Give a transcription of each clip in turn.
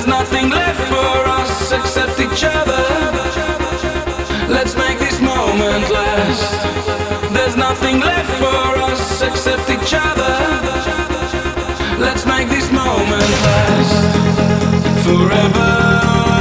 There's nothing left for us except each other. Let's make this moment last. There's nothing left for us except each other. Let's make this moment last forever.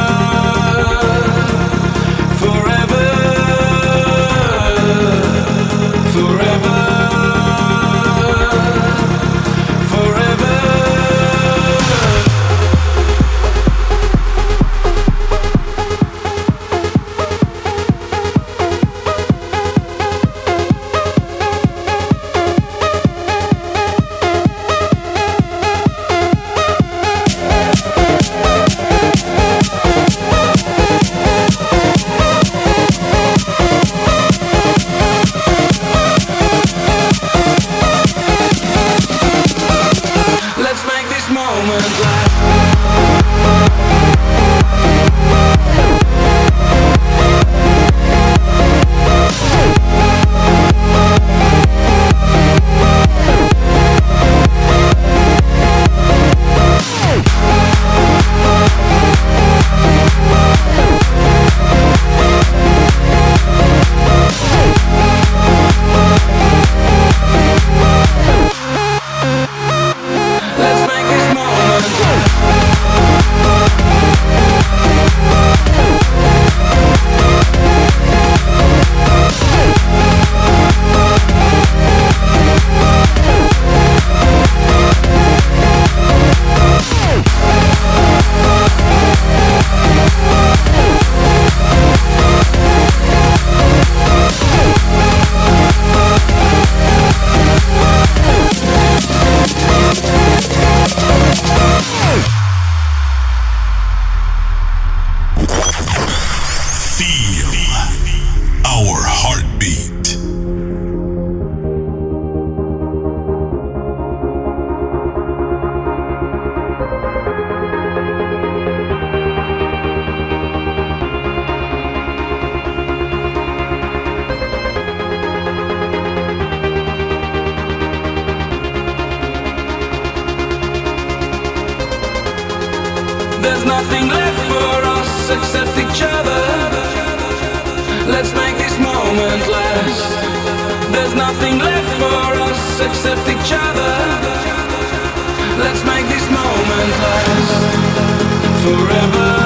There's nothing left for us except each other. Let's make this moment last. There's nothing left for us except each other. Let's make this moment last forever.